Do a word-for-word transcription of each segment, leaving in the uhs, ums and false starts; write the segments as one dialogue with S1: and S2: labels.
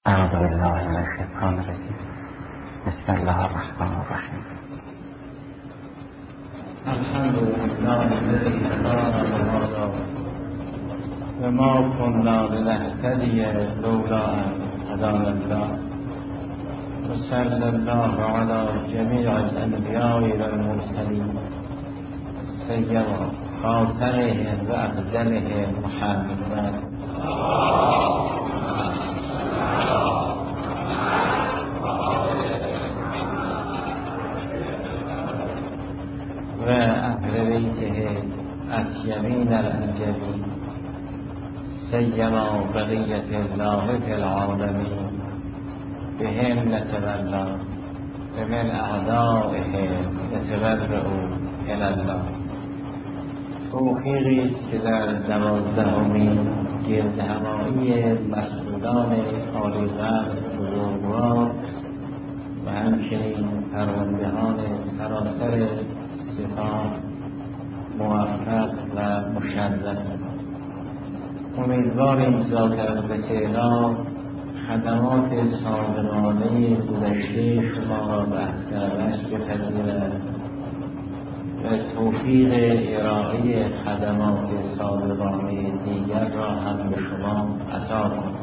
S1: اعوذ بالله من الشیطان الرجیم. بسم الله الرحمن الرحیم.
S2: الحمد لله الذي هدانا لهذا وما كنا لنهتدي لولا ان هدانا الله وصلى الله على جميع الانبیاء والمرسلین سیما خاتمهم و افضلهم محمد و اهل بیته اطیبین الانجبین سیما بقیت الله فی العالمین بهم نتولا و من اعدائهم نتبرئوا الی الله. توفیقی است که در دوازدهمین گردهمایی مسئولان عالی‌قدر بزرگوار و همچنین پروندهان سراسر سپاه موفق و مشرف. امیدواریم ذات البتلا خدمات صادقانه گذشته شما را به احسن بپذیرد و توفیق ارائه خدمات صادقانه دیگر را هم به شما عطا کند.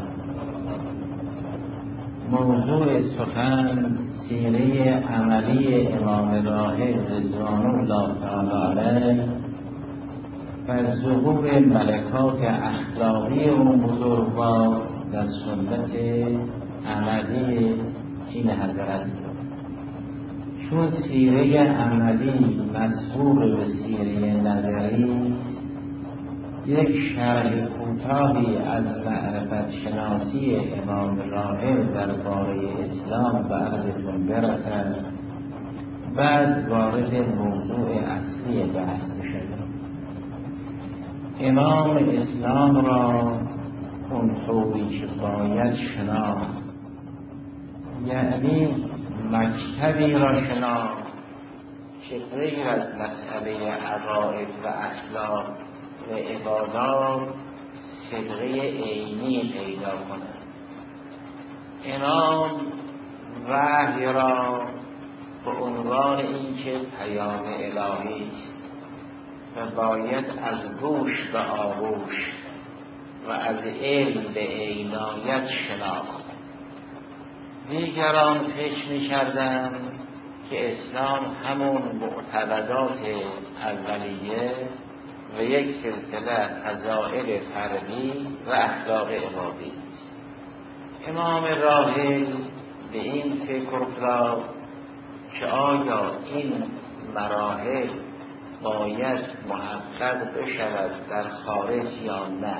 S2: موضوع سخن سیره عملی امام راحل رضوان الله تعالی علیه و ظهور ملکات اخلاقی اون بزرگوار در سنت عملی این حضرت. چون سیره عملی مسبوق به سیره نظری، یک شرح کوتاهی از معرفت شناسی امام راحل درباره اسلام به عرضتون برسد، بعد وارد موضوع اصلی بحث بشد. امام اسلام را اونطوری که باید شناخت، یعنی مکتبی را شناخت که غیر از مسئله عقاید و اخلاق و عبادات صدقه عینی پیدا کند. امام وحی را به عنوان اینکه پیام الهی است و باید از گوش به آغوش و از علم به عنایت شناخت. دیگران فکر می کردند که اسلام همون معتقدات اولیه و یک سلسله فضائل فردی و اخلاق عبادی است. امام راحل به این فکر افتاد که آیا این مراحل باید محقق بشود در خارج یا نه.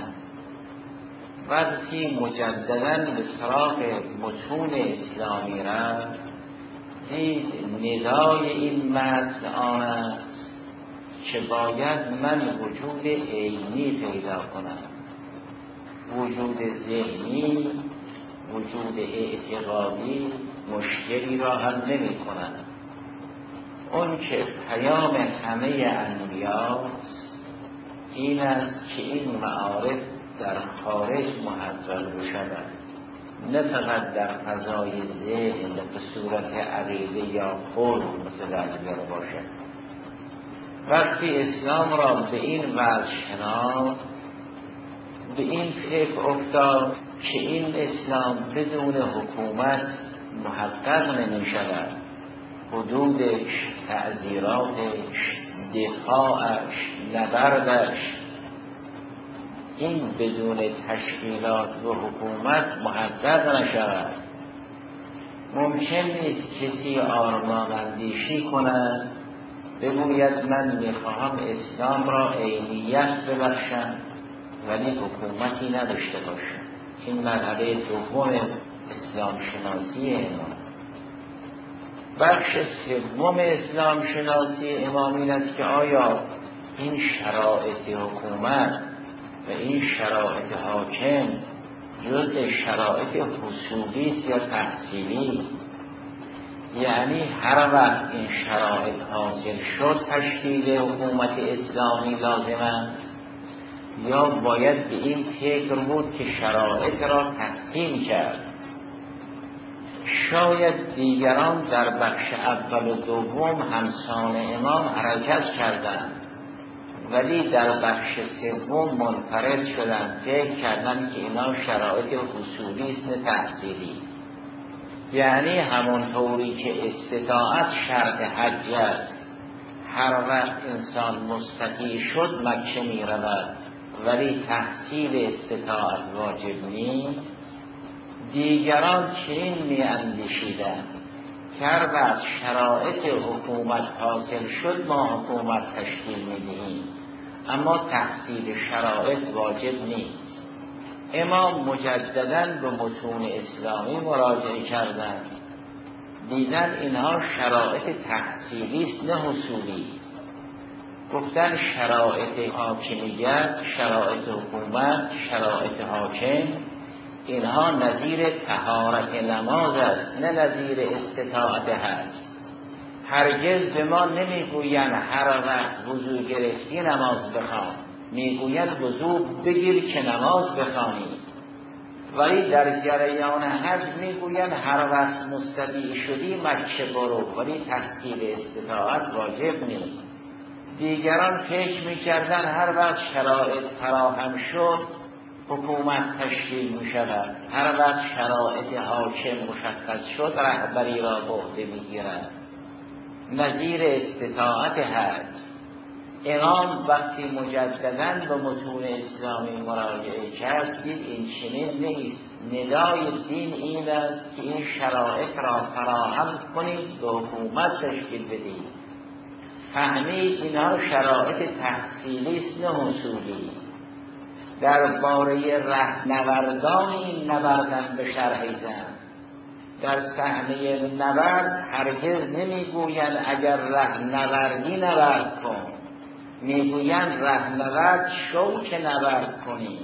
S2: وقتی مجدداً به سراغ متون اسلامی رفت، دید ندای این متن آن است که باید من وجود عینی پیدا کنم. وجود ذهنی، وجود اعتقادی مشکلی را حل نمی کند. اون که پیام همه انبیاست این است که این معارف در خارج محقق بشود، نه فقط در فضای ذهن به صورت عقیده یا قول متضرر باشد. وقتی اسلام را به این وضع شناخت، به این فکر افتاد که این اسلام بدون حکومت محقق نمی شود. حدودش، تعزیراتش، دفاعش، نبردش، این بدون تشکیلات و حکومت محقق نشود. ممکن نیست کسی آرمان اندیشی کند بگوید من میخواهم اسلام را عینیت ببخشم ولی حکومتی نداشته باشم. این مرحله دوم اسلام شناسی امام. بخش سوم اسلام شناسی امام این است که آیا این شرایط حکومت و این شرایط حاکم جزء شرایط حصولی است یا تحصیلی؟ یعنی هر وقت این شرایط حاصل شد تشکیل حکومت اسلامی لازم است، یا باید به این فکر بود که شرایط را تحسین کرد شاید دیگران در بخش اول و دوم همسان امام حرکت کردند، ولی در بخش سوم منفرد شدند، فکر کردند که اینا شرایط حصولی است نه تحصیلی. یعنی همونطوری که استطاعت شرط حج است، هر وقت انسان مستطیع شد مکه می رود، ولی تحصیل استطاعت واجب نیست. دیگران چنین می اندیشیدند که هر وقت شرایط حکومت حاصل شد ما حکومت تشکیل می دهیم، اما تحصیل شرایط واجب نیست. امام مجدداً به متون اسلامی مراجعه کردند، دیدن اینها شرایط تحصیلی است نه حصولی. گفتن شرایط حاکمیت، شرایط حکومت، شرایط حاکم، اینها نظیر طهارت نماز است نه نظیر استطاعت حج. هرگز به ما نمیگویند هر وقت وضو گرفتی نماز بخوان، میگویند وضو بگیر که نماز بخوانی. ولی در جریان حج میگویند هر وقت مستطیع شدی مکه برو، ولی تحصیل استطاعت واجب نیست. دیگران فکر میکردن هر وقت شرایط فراهم شد حکومت تشکیل میشود، هر وقت شرایط حاکم مشخص شد رهبری را به عهده میگیرد، نظیر استطاعت حج. امام وقتی مجدداً به متون اسلامی مراجعه کرد دید این چنین نیست. ندای دین این است که این شرایط را فراهم کنید به حکومت تشکیل بدید. فهمید اینها شرایط تحصیلی است نه حصولی. درباره رهنوردان این نبردن به شرح زن، در صحنه نبرد هرگز نمیگویند اگر رهنوردی نبرد کن، میگویند رهنورد شو که نبرد کنی.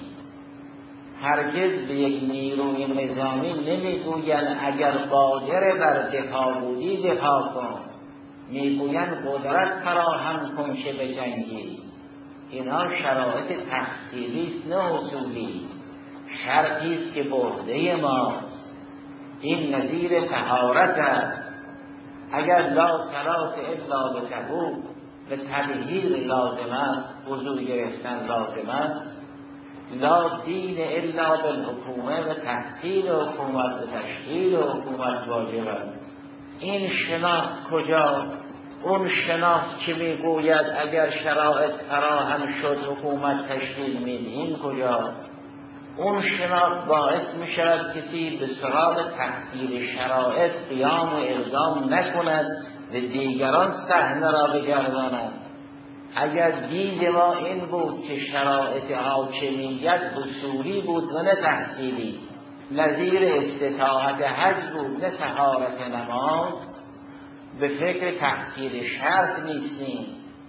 S2: هرگز به یک نیروی نظامی نمیگویند اگر قادر بر دفاع بودی دفاع کن، میگویند قدرت فراهم کن که به جنگی. اینها شرایط تحصیلی است نه اصولی. شرطی است که به عهده ماست. این نظیر طهارت است. اگر لا صلاة الا بطهور به تطهیر لازم است، وضو گرفتن لازم است. لا دین الا بالحکومه و تحصیل حکومت و تشکیل حکومت واجب است. این شناخت کجا؟ اون شناخت که میگوید اگر شرایط فراهم شد حکومت تشکیل میدهیم کجا؟ اون شناخت باعث میشود کسی به سراغ تحصیل شرایط قیام و اقدام نکند و دیگران صحنه را بگرداند. اگر دید ما این بود که شرایط حاکمیت اصولی بود و نه تحصیلی، نظیر استطاعت حج بود نه طهارت نماز، به فکر تحصیل شرط نیستیم.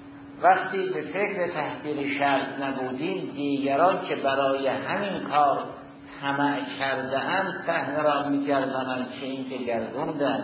S2: وقتی به فکر تحصیل شرط نبودیم، دیگران که برای همین کار طمع کرده اند صحنه را می‌گردانند که این که گردوندند.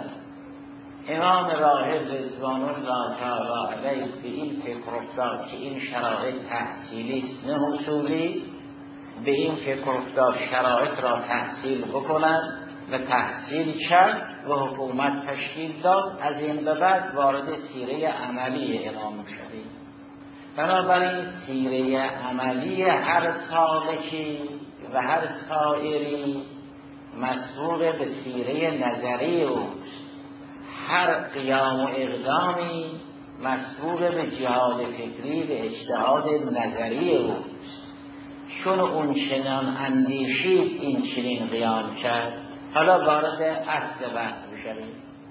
S2: امام راحل رضوان الله تعالی علیه به این فکر افتاد که این شرایط تحصیلی است نه اصولی. به این فکر افتاد شرایط را تحصیل بکنند و تحصیل کرد و حکومت تشکیل داد. از این به بعد وارد سیره عملی امام شدیم. بنابراین سیره عملی هر سالکی و هر سائری مسبوق به سیره نظری اوست. هر قیام و اقدامی مسبوق به جهاد فکری و اجتهاد نظری اوست. چون اون چنان اندیشید این چنین قیام کرد. حالا وارد اصل بحث بشویم.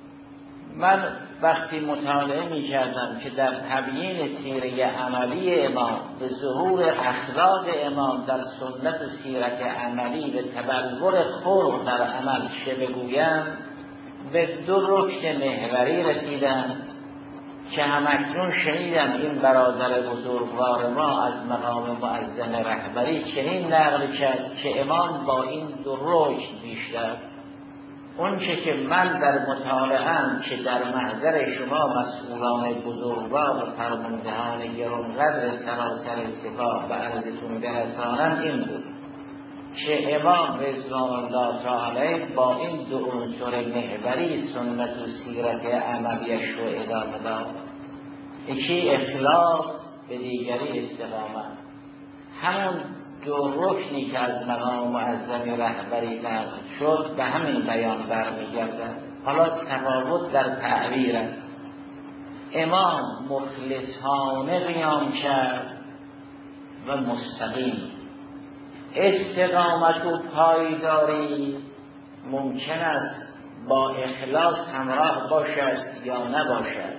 S2: من وقتی مطالعه می کردم که در تبیین سیره عملی امام به ظهور اخلاق امام در سنت و سیرت عملی و تبلور خلق در عمل چه بگویم، به دو رکن محوری رسیدم که همکنون شنیدم این برادر بزرگوار ما از مقام معظم رهبری چنین نقل کرد که امام با این دو رکن بیشتر اون چه که من در مطالعه‌ام که در محضر شما مسئولان بزرگوار و فرماندهان گرانقدر سراسر سپاه به عرضتون برسانم این بود. که امام رضوان الله تعالی با این دو عنصر محوری سنت و سیرت عملیش رو ادامه داد. یکی اخلاص، به دیگری استقامت. همون دو رکنی که از مقام معظم رهبری نقل شد به همین بیان برمیگردد. حالا تفاوت در تعبیر است. امام مخلصانه قیام کرد و مستقیم. استقامت و پایداری ممکن است با اخلاص همراه باشد یا نباشد.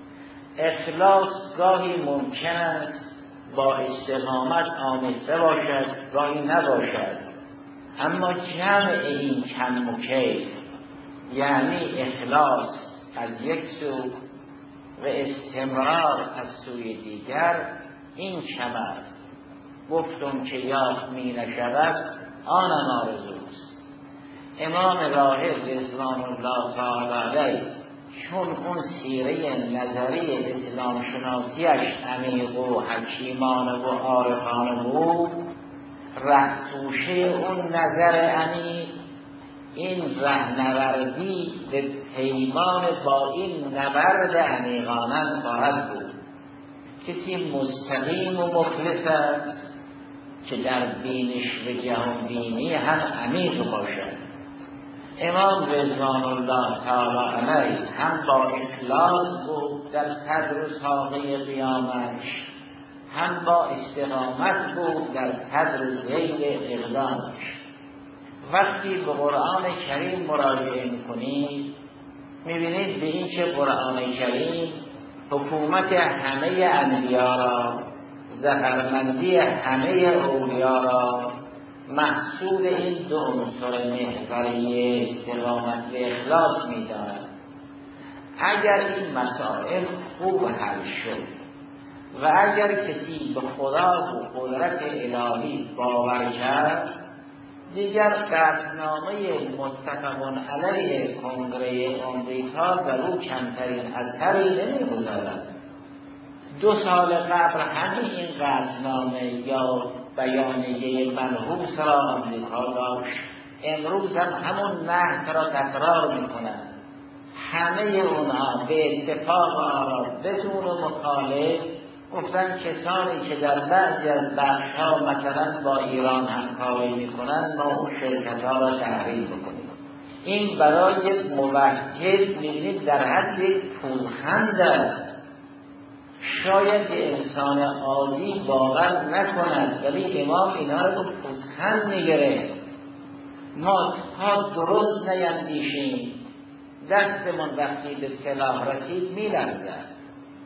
S2: اخلاص گاهی ممکن است با استقامت آمیخته باشد، گاهی نباشد. اما جمع این کم و کیف، یعنی اخلاص از یک سو و استمرار از سوی دیگر، این کم است. گفتم که یاد می نشود آنم آرزوست. امام راهب رضوان الله تعالی علیه چون اون سیره نظری اسلام شناسیش عمیق و حکیمانه و عارفانه بود، رهتوشه اون نظر عمیق این رهنوردی به پیمان با این نبرد عمیقانه خواهد بود. کسی مستقیم و مخلص است که در بینش و جهان بینی هم عمیق باشد. امام رضوان الله تعالی علیه هم با اخلاص بود در صدر و ساقه قیامش، هم با استقامت بود در صدر و ذیل اقدامش. وقتی به قرآن کریم مراجعه میکنید میبینید به این که قرآن کریم حکومت همه انبیا را، ظفرمندی همه اولیا را محصول این دو عنصر محوری استقامت و اخلاص می‌داند. اگر این مسائل خوب حل شد و اگر کسی به خدا و قدرت الهی باور کرد، دیگر قطعنامه متفق علیه کنگره آمریکا در او کمترین اثری نمی‌گذارد. دو سال قبل همین این قطعنامه یا بیانیه منحوس را آمریکا داشت، امروز هم همون نحس را تکرار میکنند. همه اونها به اتفاق آرا بدون مخالف گفتن کسانی که در بعضی از بخش‌ها مثلا با ایران همکاری میکنند ما اون شرکت‌ها را تحریم بکنیم. این برای یک موحد می‌بینید در حد یک پوزخند است. شاید انسان عادی باور نکند، ولی امام اینا رو پوزخند میگیره. ما تا درست نیندیشیم دستمون وقتی به سلاح رسید میلرزد.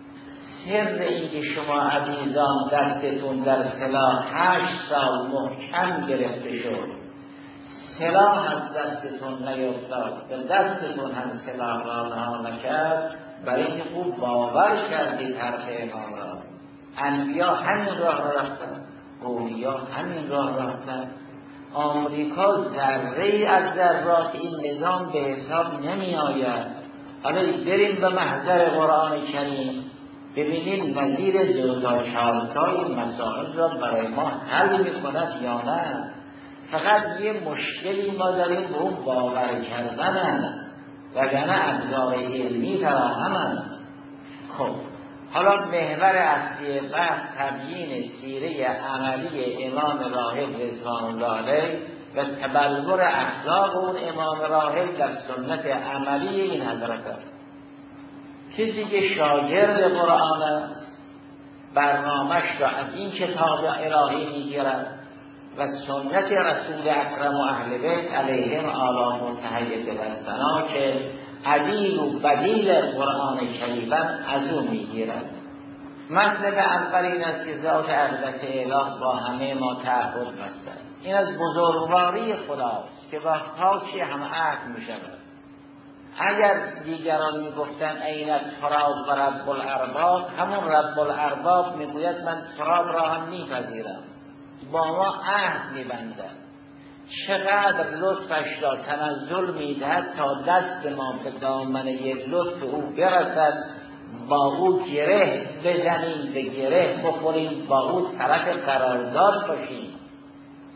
S2: سر این که شما عزیزان دستتون در سلاح هشت سال محکم گرفته شد، سلاح از دستتون نیفتاد و دستتون هم سلاح را نها نکرد، برای اینکه خوب باور کردید حرف امام را. انبیا همین راه را رفتن، اولیا همین راه رفتن. آمریکا ذره از ذرات این نظام به حساب نمی آید. حالا بریم به محضر قرآن کریم ببینیم وزیر دو هزار و چهارده این مسائل را برای ما حل می کند یا نه. فقط یه مشکلی ما داریم به اون باور کردن است، وگرنه ابزار علمی فراهم است. خب حالا محور اصلی بحث تبیین سیره عملی امام راهب رضوان الله علیه و تبلور اخلاق اون امام راهب در سنت عملی این حضرت است. کسی که شاگرد قرآن است برنامه‌اش را از این کتاب الهی میگیرد و سنت رسول اکرم و اهل بیت علیهم آلام متحید و ثنا که عدیل و بدیل قرآن کریم از او میگیرد. مطلب اول این است که ذات اقدس اله با همه ما تعهد بسته است. این از بزرگواری خداست که با خاکی هم عهد میشود. اگر دیگران میگفتن این تراب و رب الارباب، همون رب الارباب میگوید من تراب را هم میپذیرم، با ما عهد میبندد. چقدر لطفش را تنزل میدهد تا دست ما به دامنه لطف او برسد، با او گره بزنیم، به گره بخوریم، با او طرف قرارداد باشیم.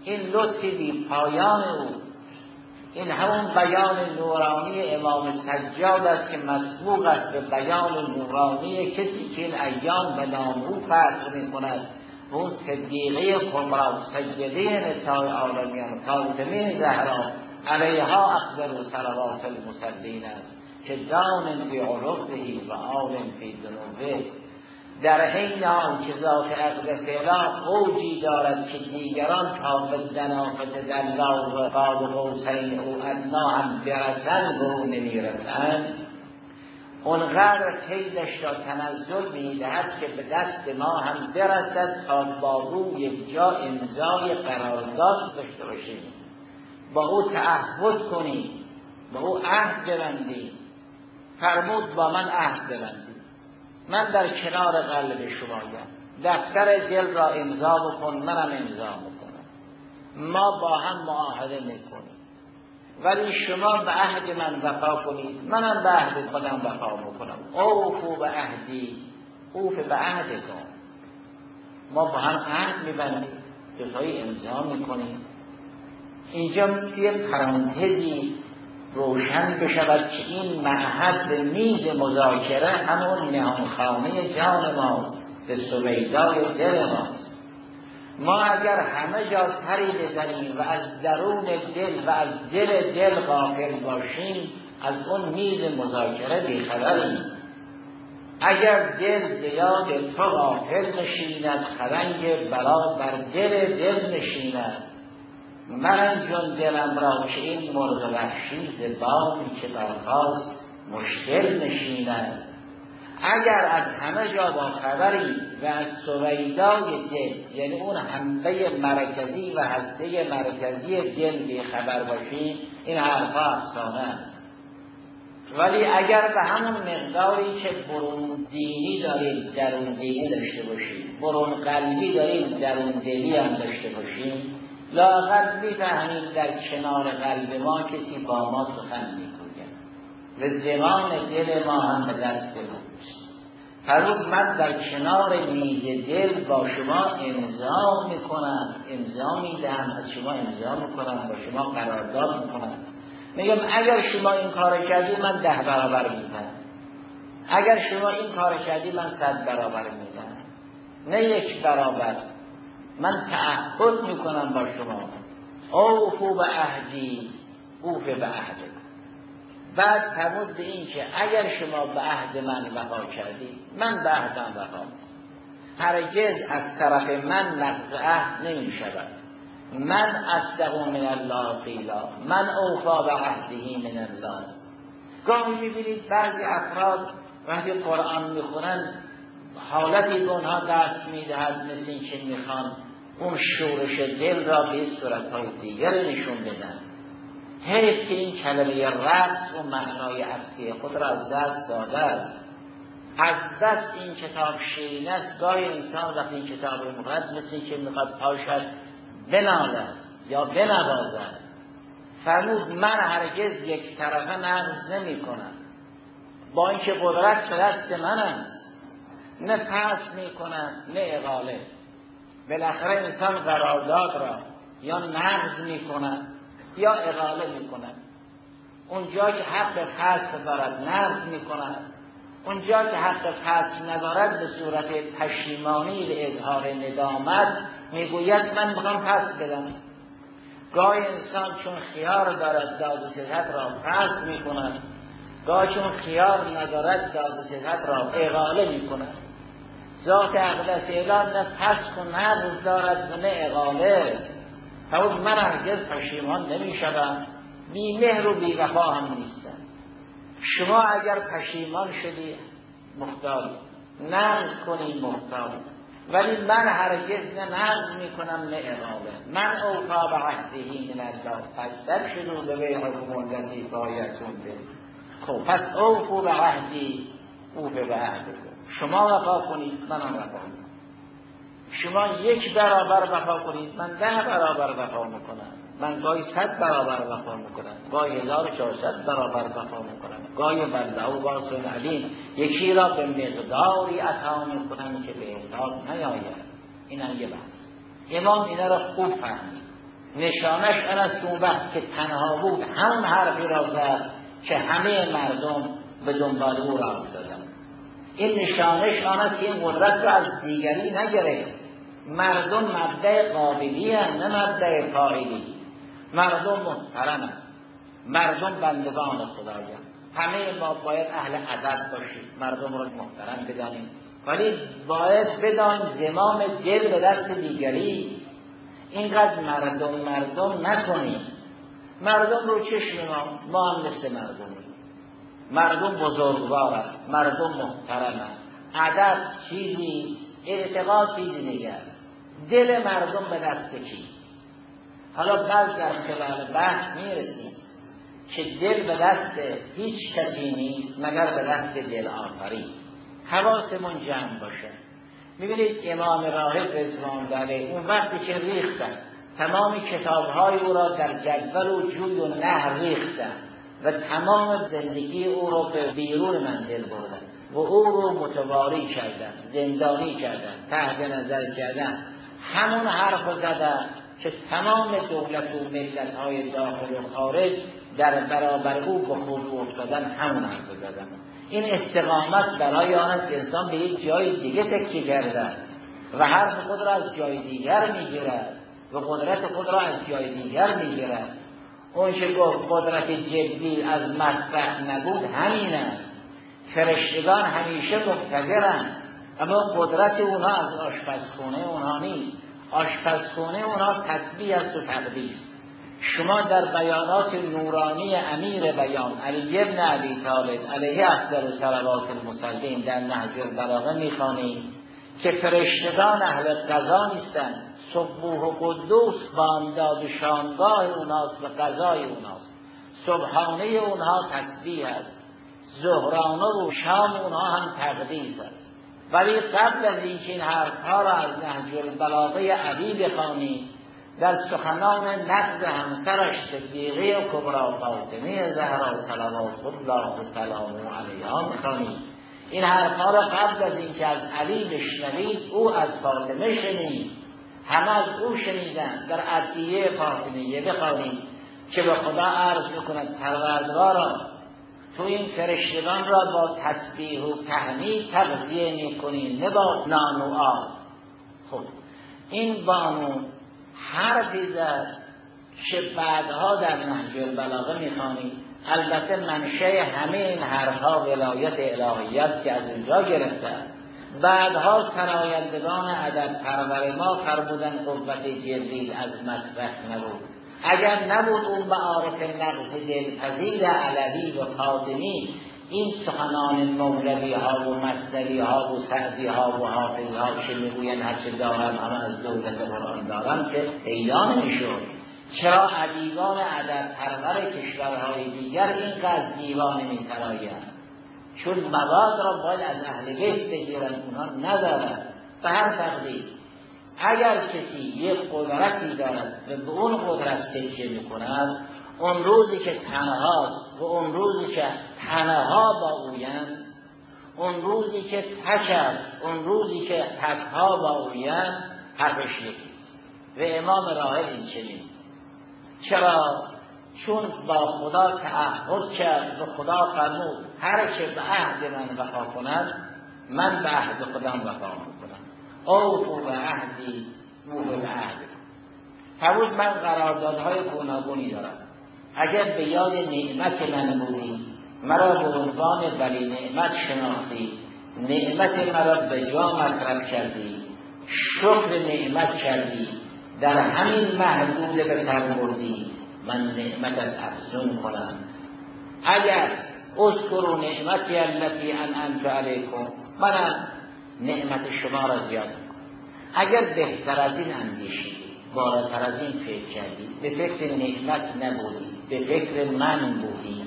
S2: این لطفی بی پایان او، این همون بیان نورانی امام سجاد است که مسبوق است به بیان نورانی کسی که این ایام به نام او فتح می کند، اون صدیقه کبری سیده نساء عالمیان فاطمه زهرا علیها افضل صلوات المصلین است که دان فی عرفه و عالم فی ذنوبه، در حین آن که ذات اقدس اله اوجی دارد که دیگران تا به دنافت دلا و قاب حسین او ادنا هم برسن به او نمیرسن، اونقدر فیضش را تنزل میدهد که به دست ما هم برسد تا با او یک جا امضای قرارداد داشته باشیم، با او تعهد کنیم، با او عهد ببندیم. فرمود با من عهد ببندیم، من در کنار قلب شمایم، دفتر دل را امضا بکن، منم امضا بکنم، ما با هم معاهده میکنیم، ولی شما به عهد من وفا کنید، منم به عهد خودم وفا میکنم. اوفو به عهدی اوف به عهد کن. ما با هم عهد میبندیم، دوتایی امضا میکنیم. اینجا یه پرانتزی روشن بشود که این معهد به میز مذاکره همون نهانخانه جان ماست، به سویدای دل ماست. ما اگر همه جا پری بزنیم و از درون دل و از دل دل غافل باشیم، از اون میز مذاکره بیخبریم. اگر دل زیاد تو غافل نشیند، خرنگ بلا بر دل دل نشیند. من جون دلم را که این مرغ وحشی ز بامی که برخاست مشکل نشیند. اگر از همه جا با خبری و از سویدای دل، یعنی اون حنبه مرکزی و هسته مرکزی دل بی خبر باشیم، این حرفا افسانه است. ولی اگر به همون مقداری که برون دینی داریم درون دینی داشته باشیم، برون قلبی داریم درون دلی هم داشته باشیم، لااقل میفهمیم در کنار قلب ما کسی با ما سخن میگوید و زمان دل ما هم به دست اوست. فرمود من در کنار میز دل با شما امضا میکنم، امضا میدم، از شما امضا میکنم، با شما قرارداد میکنم. میگم اگر شما این کار کردی من ده برابر میدم، اگر شما این کار کردی من صد برابر میدم، نه یک برابر. من تعهد میکنم با شما، اوفو به عهدی اوف به عهدک. بعد فرمود به این که اگر شما به عهد من وفا کردی، من به عهدم وفا میکنم. هرگز از طرف من نقض عهد نمی شود. من اصدق من الله قیلا، من اوفا به عهدی من الله. گاهی میبینید بعضی افراد وقتی قرآن میخونن حالتی به اونها دست میدهد مثل این که میخوان اون شورش دل را به صورتهای دیگر نشون بدن. حیف که این کلمه رقص و معنای اصلی خود را از دست داده است. از دست این کتاب شیرین است. گاهی انسان وقتی این کتاب رو میخواد مثل این که میخواد پاشد بنالد یا بنوازد. فرمود من هرگز یک طرفه نقض نمی کنم، با اینکه قدرت به دست من است، نه پس می کنم نه اقاله. بالاخره انسان قرارداد را یا نقض می کند یا اقاله می کند. اونجا که حق پس دارد نقض می کند، اونجا که حق پس ندارد به صورت پشیمانی و اظهار ندامت میگوید من میخوام پس بدم. گاهی انسان چون خیار دارد داد و ستد را پس میکند، گاهی چون خیار ندارد داد و ستد را اقاله میکند. ذات اقدس اعلان نه پس و نقض دارد و نه اقاله. فرمود من هرگز پشیمان نمیشوم، بی مهر و بی وفا هم نیستم. شما اگر پشیمان شدی مختاری، نقض کنی مختاری، ولی من هرگز نه نقض میکنم نه اقاله. من اوفا به عهدی من الله فاستبشروا ببیعکم الذی بایعتم به. خب پس اوفو به عهدی اوف به عهدکم. شما وفا کنید منم وفا کنم. شما یک برابر وفا کنید من ده برابر وفا میکنم. من گاهی صد برابر وفا میکنم، گاهی هزار و چهارصد برابر وفا میکنم، گاهی بنده و واسون علیم یکی را به مقداری عطا میکنم که به حساب نیاید. این هم یه بحث. امام اینا را خوب فهمید. نشانش آن است که اون وقت که تنها بود همون حرفی را زد که همه مردم به دنبال او را افتادند. این نشانش آن است که این قدرت را از دیگری نگرفت. مردم مبدأ قابلی هستند، نه مبدأ فاعلی. مردم محترمند، مردم بندگان خدایند. همه ما باید اهل ادب باشیم، مردم را محترم بدانیم، ولی باید بدانیم زمام دل به دست دیگری. اینقدر مردم مردم نکنیم. مردم رو چشم ما ما هم مثل مردمیم. مردم بزرگوارند، مردم محترمند. ادب چیزی، اعتقاد چیزی نگه، دل مردم به دست کی؟ حالا بعد در خلال بحث میرسیم که دل به دست هیچ کسی نیست مگر به دست دل آفرین. حواسمون جمع باشه. میبینید امام راهب رضوان علیه اون وقتی که ریختن تمام کتابهای او را در جدول و جوی و نهر ریختن و تمام زندگی او را به بیرون منزل بردن و او رو متواری کردن، زندانی کردن، تحت نظر کردن، همون حرف زدن که تمام دولت و ملت‌های داخل و خارج در برابر او به خضوع افتادن، همون حرف زدن. این استقامت برای آن است که انسان به یک جای دیگه تکیه کرده و حرف خود را از جای دیگر میگیرد و قدرت خود را از جای دیگر میگیرد. اون که گفت قدرت جبریل از مطبخ نبود همین است. فرشتگان همیشه مقتدرند، اما قدرت اونها از آشپزخونه اونها نیست. آشپزخونه اونها تسبیح است و تقدیس. شما در بیانات نورانی امیر بیان علی بن ابی طالب علیه افضل صلوات المصلین در نهج البلاغه میخوانید که فرشتگان اهل قضا نیستند. سبوح و قدوس بامداد و شامگاه اوناست و قضای اوناست. صبحانه اونها تسبیح است، ظهرانه و شام اونها هم تقدیس است. ولی قبل از اینکه این حرفها را از نهج البلاغه علی بخوانید، در سخنان نقد همسرش صدیقه کبری فاطمه زهرا صلوات الله و سلامه علیها میخوانید. این حرفها را قبل از اینکه از علی بشنوید او از فاطمه شنید، همه از او شنیدن. در ادعیه فاطمیه بخوانید که به خدا عرض میکند پروردگارا تو این فرشتگان را با تسبیح و تحمید تغذیه میکنی، نه با نان و آب. خب این بانو حرفی زد که بعدها در نهج البلاغه میخوانید. البته منشأ همه این حرفها ولایت الهیت که از اونجا گرفته. بعدها سرایندگان ادب پرور ما فرمودن قوت جبریل از مطبخ نبود. اگر نبود اون معارف نقض دلپذیر علوی و فاطمی، این سخنان مولوی ها و مثنوی ها و سعدی ها و حافظ ها که میگوین هرچه دارن همه از دولت قرآن دارن که پیدا نمیشد. چرا ادیبان ادب پرور کشورهای دیگر اینقدر دیوانه می‌سرایند؟ چون مواد را باید از اهل بیت بگیرن، اونها ندارن. به هر تقدیر اگر کسی یک قدرتی دارد و به اون قدرت تکیه میکند، اون روزی که تنهاست و اون روزی که تنها با اویند، اون روزی که تک است، اون روزی که تکها با اویند، حرفش یکیست. و امام راهب این چنین. چرا؟ چون با خدا تعهد کرد و خدا فرمود هر که به عهد من وفا کند من به عهد خودم وفا میکنم. اوفوا به عهدی اوفوا به عهدکم. فرمود من قراردادهای گوناگونی دارم. اگر به یاد نعمت من بودی، مرا به عنوان ولی نعمت شناختی، نعمت مرا به جا مطرح کردی، شکر نعمت کردی، در همین محدود به سر بردی، من نعمتت افزون کنم. اگر اذکروا نعمتی التي انعمت علیکم، منم نعمت شما را زیاد کنم. اگر بهتر از این اندیشیدی، بالاتر از این فکر کردی، به فکر نعمت نبودی، به فکر من بودی،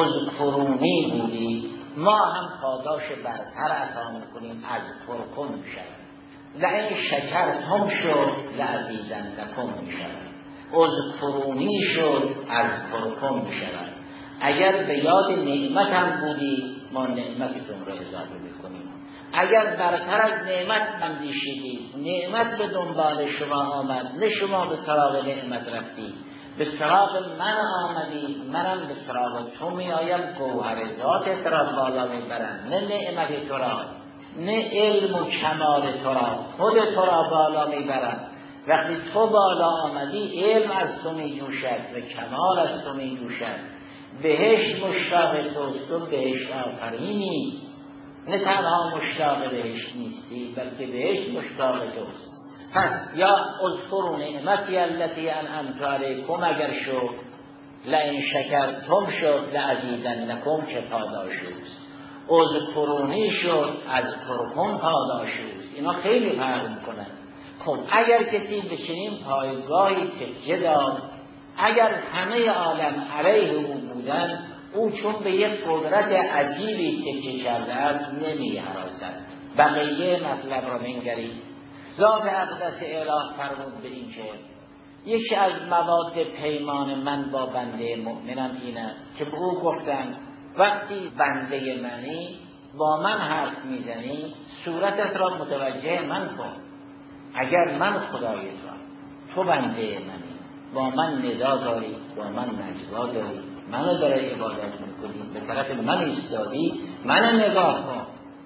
S2: اذکرونی بودی، ما هم پاداش برتر عطا میکنیم. از فرکن میشود لئن شکرتم شد لازیدنکم میشود. اذکرونی شد از فرکن میشود. اگر به یاد نعمت هم بودی، ما نعمتتون را اضافه میکنیم. اگر برتر از نعمت اندیشیدید، نعمت به دنبال شما آمد، نه شما به سراغ نعمت رفتید، به سراغ من آمدید، منم به سراغ تو می آیم، گوهر ذات تو را بالا می برم، نه نعمت تو را، نه علم و کمال تو را، خود تو را بالا می برم. وقتی تو بالا آمدی علم از تو می جوشد و کمال از تو می جوشد. بهشت مشتاق توست، تو بهشت آفرینی، نه تنها مشتاق بهشت نیستی بلکه بهشت مشتاق توست. پس یا اذکروا نعمتی التي انعمت علیکم، اگر شد لئن شکرتم شد لازیدنکم که پاداشوست، اذکرونی شد اذکرکم پاداشوست. اینا خیلی فرق میکنن. خب اگر کسی به چنین پایگاهی تکیه داد، اگر همه عالم علیه او بودن، او چون به یک قدرت عجیبی تکیه کرده است نمی هراسد. بقیه مطلب را منگرید. ذات اقدس اله فرمود به این که یکی از مواد پیمان من با بنده مؤمنم این است که به او گفتم وقتی بنده منی با من حرف میزنی صورتت را متوجه من کن. اگر من خدایتم، تو بنده منی، با من ندا داری، با من نجوا داری، منو داری عبادت میکنی، به طرف من ایستادی، منو نگاه کن.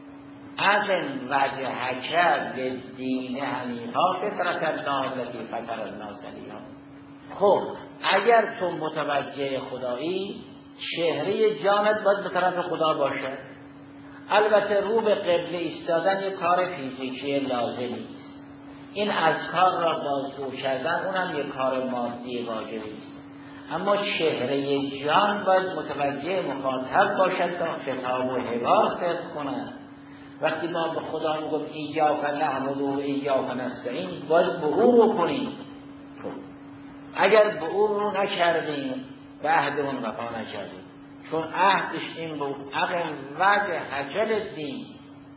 S2: اذن وجهک للدین حنیفا فطرة الله التي فطر الناس علیها. خب اگر تو متوجه خدایی، چهره جانت باید به طرف خدا باشه. البته رو به قبله ایستادن یک کار فیزیکی لازمی است، این اذکار را بازگو کردن اونم یک کار مادی واجبی است، اما چهره جان باید متوجه مخاطب باشد تا خطاب و حوار صدق کند. وقتی ما به خدا میگم ایاک نعبد و ایاک نستعین، باید به او رو کنیم. خب اگر به او رو نکردیم، به عهد اون وفا نکردیم، چون عهدش این بود اقم وجه حجل دین،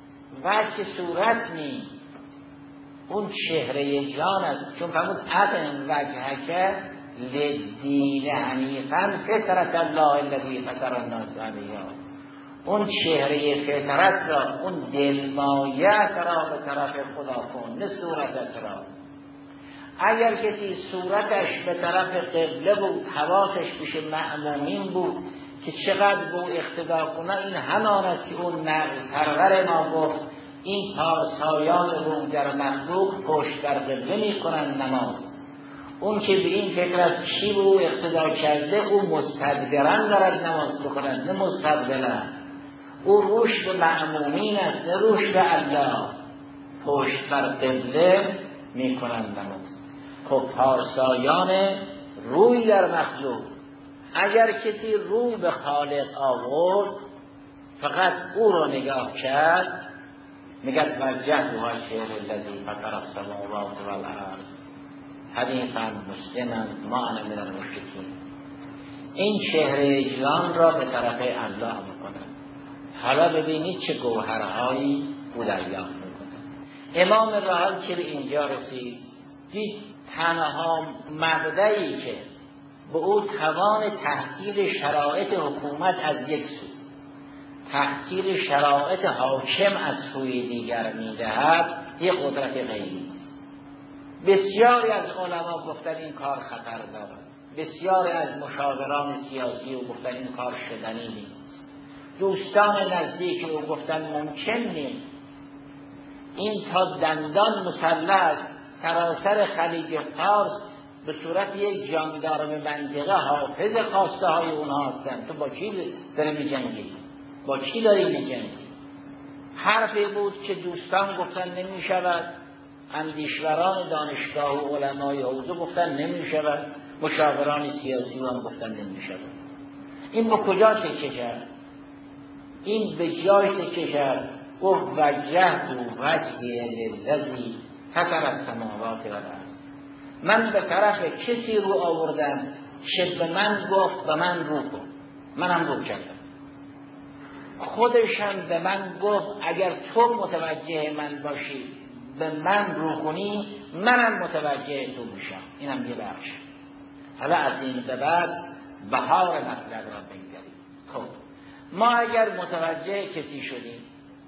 S2: وجه صورت نی، اون چهره جان است. چون فرمود اقم وجهک للدین حنیفا فطرة الله التي فطر الناس علیها، اون چهره فطرت را، اون دلمایت را به طرف خدا کن، نه صورتت را. اگر کسی صورتش به طرف قبله بود، حواسش پیش معمومین بود که چقدر به او اقتدا کنه، این همان است که اون پرور ما گفت این پارسایان روم در مخلوق پشت در قبله می کنند نماز. اون که به این فکر است چی به او اقتدا کرده، او مستدبرن دارد نماز بکنند، نه مستقبلن. او روش به معمومین است، نه روش به الله، پشت بر قبله می کنند نماز. خب پارسایان روی در مخلوق. اگر کسی روی به خالق آورد، فقط او رو نگاه کرد، میگد وجهت وجهی للذی فطر السماوات والارض حنیفا مسلما ما انا من المشرکین. این چهره جان را به طرف الله میکنه. حالا ببینید چه گوهرهایی او دریافت میکنه. امام راحل که به اینجا رسید، دید تنها مبدئی که به او توان تحصیل شرایط حکومت از یک سو، تحصیل شرایط حاکم از سوی دیگر میدهد، یک قدرت غیبی است. بسیاری از علما گفتن این کار خطر دارد، بسیاری از مشاوران سیاسی او گفتن این کار شدنی نیست، دوستان نزدیک او گفتن ممکن نیست. این تا دندان مسلح است، سراسر خلیج فارس به صورت یک جاندارم منطقه حافظ خواسته های اونها هستند. تو با کی داری می جنگی؟ با کی داری می جنگی؟ حرفی بود که دوستان گفتن نمی شود، اندیشوران دانشگاه و علمای حوزه گفتن نمی شود، مشاوران سیاسی هم گفتن نمی شود. این با کجا تکیه کرد؟ این به جای تکیه کرد، گفت وجهت وجهی للذی فطر السماوات والارض. من به طرف کسی رو آوردم که به من گفت به من رو کن، منم رو کردم. خودشم به من گفت اگر تو متوجه من باشی به من رو کنی، منم متوجه تو میشم. اینم یه بخش. حالا از این به بعد بهار مطلب را بنگریم. خب ما اگر متوجه کسی شدیم،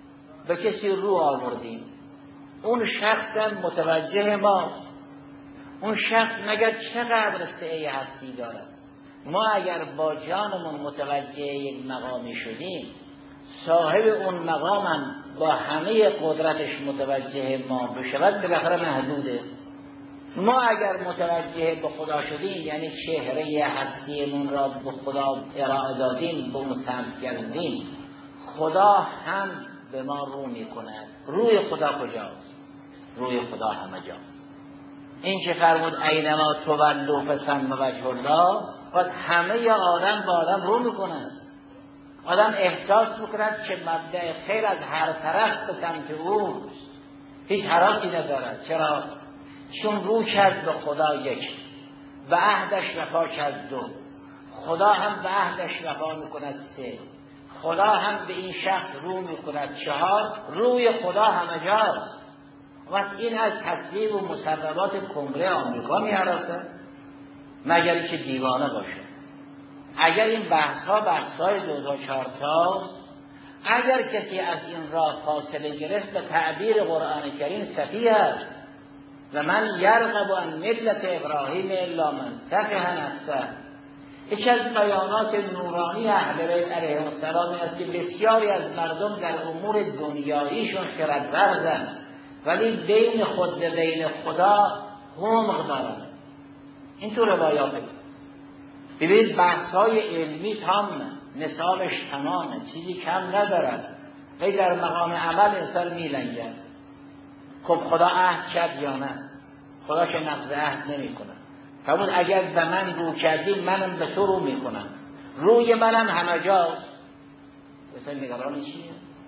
S2: به کسی رو آوردیم، اون شخص متوجه ماست. اون شخص مگر چقدر سعی هستی دارد؟ ما اگر با جانمون متوجه یک مقامی شدیم، صاحب اون مقام هم با همه قدرتش متوجه ما بشود، بالاخره محدوده. ما اگر متوجه به خدا شدیم، یعنی چهره هستیمون را به خدا ارائه دادیم، به اون سمت کردیم، خدا هم به ما رو میکند. روی خدا کجاست؟ روی خدا همه جاست. این که فرمود اینما تولوا فثم وجه الله، باید همه آدم با آدم رو میکنند. آدم احساس میکند که مبدأ خیر از هر طرف به سمت اوست، هیچ حراسی ندارد. چرا؟ چون رو کرد به خدا یک، به عهدش وفا کرد دو، خدا هم به عهدش وفا میکند سه، خدا هم به این شخص رو میکند چهار، روی خدا همه جاست. وقت این از تصویب و مسببات کنگره آمریکا می‌هراسد؟ مگر اینکه دیوانه باشه. اگر این بحث ها بحث های دو هزار و چهار تاست، اگر کسی از این راه فاصله گرفت، به تعبیر قرآن کریم سفیه است. و من یرغب عن ملت ابراهیم الا من سفه نفسه. یکی از بیانات نورانی اهل بیت علیهم السلام است که بسیاری از مردم در امور دنیاییشون خردورزند، ولی بین خود به بین خدا حمق دارند. این تو روایاته. ببینید بحث های علمی تامه، نصابش تمامه، چیزی کم ندارد، ولی در مقام عمل انسان میلنگد. خب خدا عهد کرد یا نه؟ خدا که نقض عهد نمی کنه. فرمود اگر به من رو کردی، منم به تو رو میکنم. روی منم همه جاست. مثلا نگران چیه؟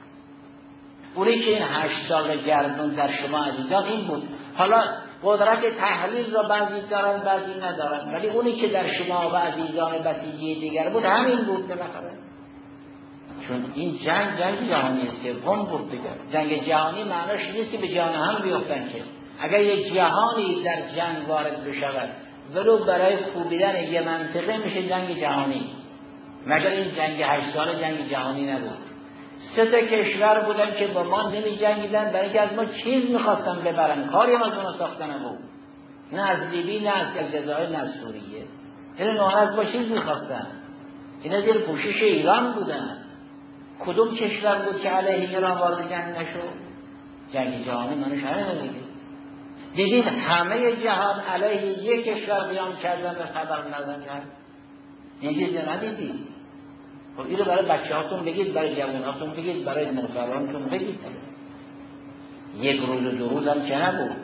S2: اونی که این هشت سال گردون در شما عزیزان این بود. حالا قدرت تحلیل را بعضی دارن بعضی ندارن، ولی اونی که در شما و عزیزان بسیجی دیگر بود همین بود بالاخره. چون این جنگ جنگ جهانی سوم بود دیگر. جنگ جهانی معناش نیست که به جان هم بیفتن که. اگر یک جهانی در جنگ وارد بشود ولو برای کوبیدن یه منطقه میشه جنگ جهانی. مگر این جنگ هشت سال جنگ جهانی نبود؟ سه تا کشور بودن که با ما نمی جنگیدن، برای اینکه از ما چیز میخواستن ببرن، کاری هم از اون ساختن بود. نه از لیبی، نه از الجزایر، نه از سوریه. این نه از ما چیز میخواستن. اینا زیر پوشش ایران بودن. کدوم کشور بود که علیه ایران وارد جنگ نشد؟ جنگ جهانی منوش همه ندیدید. دیدید همه جهان علیه یک کشور قیام کردن و خبر ندادن. دیدید یا ندیدید؟ خب اینو برای بچه هاتون بگید، برای جوان هاتون بگید، برای مختارانتون بگید. یک روز و دو روز هم که نبود.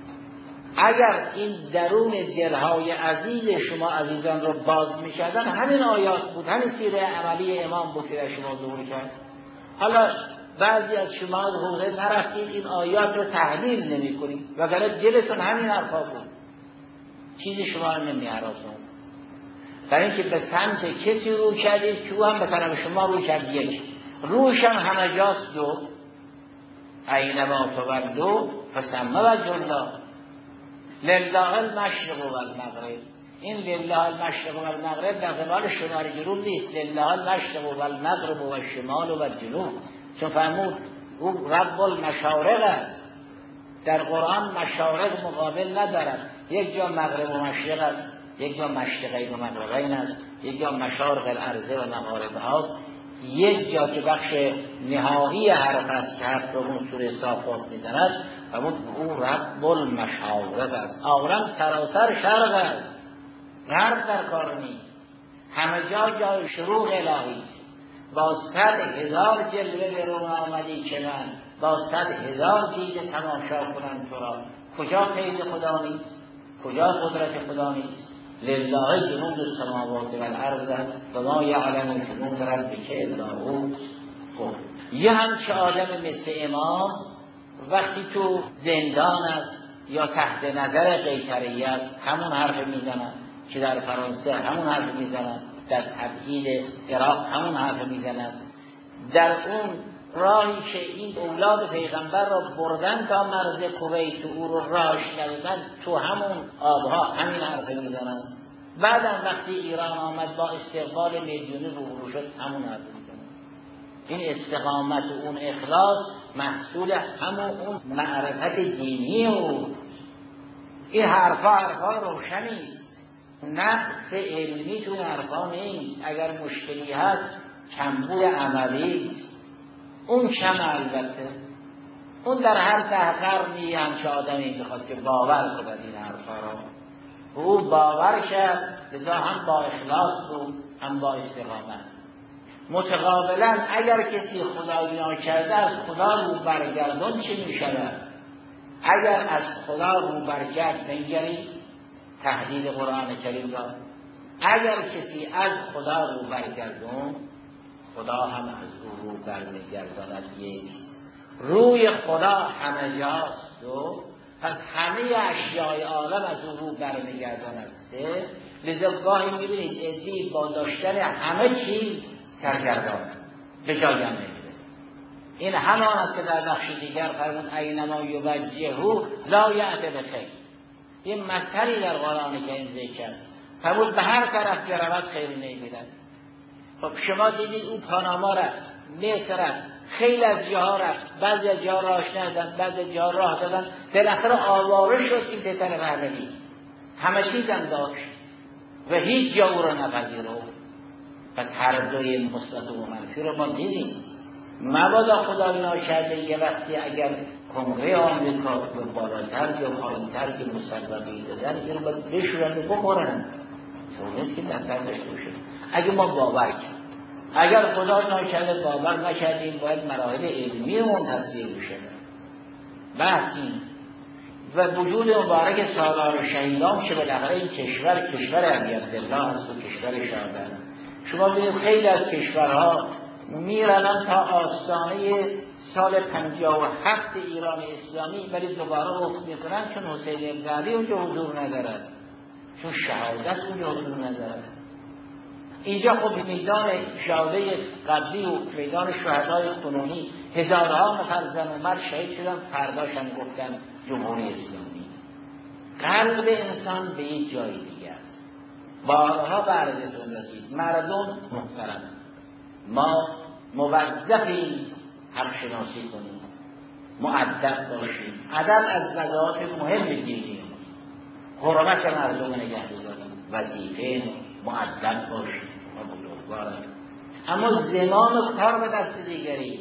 S2: اگر این درون دلهای عزیز شما عزیزان رو باز می‌کردن، همین آیات بود، همین سیره عملی امام بود که در شما ظهور کرد. حالا بعضی از شما حوزه نرفتید این آیات رو تحلیل نمی‌کنید، وگرنه دلتون همین حرفا بود، چیزی شما رو نمی‌هراسون. برای اینکه به سمت کسی رو کردید که او هم به طرف شما رو کرد یک. روش هم همه جاست دو. اینما تولوا فثم وجه الله. لله المشرق و المغرب. این لله المشرق و المغرب در قبال شمال جنوب نیست. لله المشرق و المغرب و الشمال و الجنوب. چون فرمود او رب المشارق است. در قرآن مشارق مقابل ندارد. یک جا مغرب و مشرق است، یک جا مشرقین و مغربین است، یک جا مشارق الارض و مغارب هاست، یک جا که بخش نهایی حرف است که حرف رو اون سوره صافات میزند و اون رب المشارق است. عالم سراسر شرق است، غرب در کار نیست. همه جا جای شروق الهی است. با صد هزار جلوه به روم آمدی که من با صد هزار دیده تماشا کنند تو را. کجا قید خدا نیست؟ کجا قدرت خدا نیست؟ لله جنود السماوات و الارض است و ما یعلم جنود ربک الا هو. خب یه همچه آدم مثل امام وقتی تو زندان است یا تحت نظر قیصریه است همون حرف میزنن، که در فرانسه همون حرف میزنن، در تبعید عراق همون حرف میزنن، در اون راهی که این اولاد پیغمبر را بردن تا مرز کویت و او رو راهش ندادن تو همون آبها همین حرف میزنن. بعدم وقتی ایران آمد با استقبال میلیونی روبرو شد همون حرف میزنن. این استقامت و اون اخلاص محصول همون اون معرفت دینی و این حرفا حرفا روشنیست، نقص علمی تو حرفا نیست. اگر مشکلی هست کمبود عملی است. اون کم البته اون در هر ده قرنی همچه آدمی میخواد که باور کند این حرفا را، او باور کرد، لذا هم با اخلاص بود هم با استقامت. متقابلا اگر کسی خدایی ناکرده از خدا رو برگردان چه میشود؟ اگر از خدا رو برگرد نگری تهدید قرآن کریم را، اگر کسی از خدا رو برگردون خدا هم از او رو برمیگرداند. یک روی خدا همه جاست و پس همه اشیای عالم از او رو برمیگرداند. سه لذا گاهی میبینید ادعی با داشتن همه چیز سرگردان به جایی هم نمیرسه. این همان است که در بخش دیگر فرمود اینما یوجهه لا یأت بخیر. یه مثلی در قرآن که این ذکر کرد فرمود به هر طرف برود خیر نمیبیند. خب شما دیدید اون پاناما رفت، مصر رفت، خیلی از جاها رفت، بعضی از جاها راهش ندادن، بعضی از جاها راه دادن، بالاخره آواره شد این پسر پهلوی. همه چیزم داشت و هیچ جا او را نپذیرفت. پس هر دوی مثبت و منفی رو ما دیدیم. مبادا خدای ناکرده یه وقتی اگر کنگره آمریکا به بالاتر یا پایینتر که مسببی دادن این رو باید بشورن و بخورن، طور نیست که دستر داشته باشه. اگه ما باور کرد، اگر خدای ناکرده باور نکردیم باید مراحل علمی منتصیر بشه. بحث این و وجود مبارک سالار شهیدان که بالاخره این کشور کشور عبدالله هست و کشور شهدان. شما ببینید خیلی از کشورها میرن تا آستانه سال پنجاه و هفت ایران اسلامی ولی دوباره افت میکنن چون حسین ابن علی اونجا حضور ندارد، چون شهادت اونجا حضور ندارد. اینجا خب میدان شهاده قبلی و میدان شهدای کنونی هزارها نفر زن و مرد شهید شدن، فرداشم گفتن جمهوری اسلامی. قلب انسان به یک جای دیگه است. بارها بردتون رسید مردم محترم، ما موظفیم حق شناسی کنیم، مؤدب باشیم. ادب از وظایف مهم دینی، حرمت مردم نگه داریم، وظیفه مؤدب باشیم و بزرگواریم. اما زمام کار به دست دیگری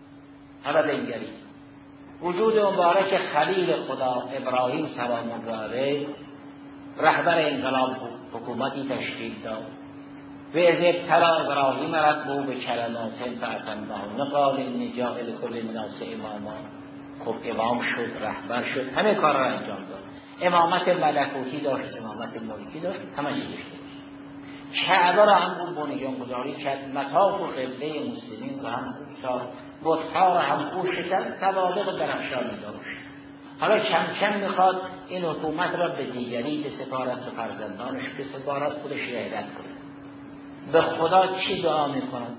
S2: حالا دیگری. وجود مبارک خلیل خدا ابراهیم سلام الله علیه رهبر انقلاب حکومتی تشکیل داد و از ابتلا ابراهیم ربه به کلمات فأتمهن قال انی جاعل لکل الناس اماما. خب امام شد، رهبر شد، همه کار را انجام داد. امامت ملکوتی داشت، امامت ملکی داشت، همه چیز داشت. کعبه را هم اون بنیان گذاری کرد، مطاف و قبله مسلمین را هم ساخت، بت‌ها را هم او شکست، سوابق درخشانی داشت. حالا کم کم میخواد این حکومت را به دیگری به سپارت و فرزندانش به سپارت خودش هدایت کنه. به خدا چی دعا میکنن؟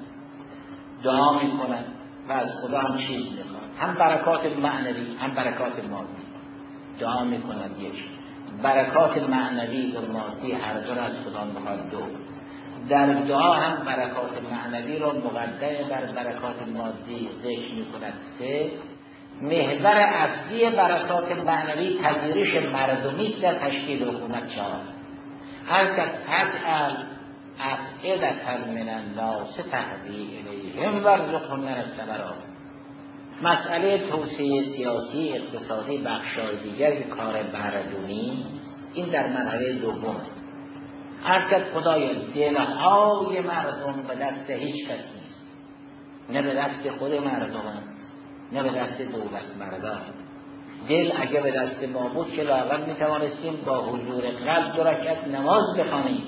S2: دعا میکنن و از خدا هم چیز میخوان، هم برکات معنوی هم برکات مادی. دعا میکنن یک برکات معنوی و مادی هر دو را از خدا میخواد. دو در دعا هم برکات معنوی را مقدم بر برکات مادی ذکر میکند. سه محور اصلی برکات معنوی پذیرش مردمی است در تشکیل حکومت. چهار هر کس تسأل افئدة من الناس تهوی الیهم وارزقهم من الثمرات. مسئله توسعه سیاسی اقتصادی بخشای دیگر که کار مردمی، این در مرحله دوم. عرض کرد خدایا دلهای مردم به دست هیچ کس نیست، نه به دست خود مردم است نه به دست دولت مردم. دل اگه به دست ما بود که لااقل میتوانستیم با حضور قلب دو رکعت نماز بخوانیم.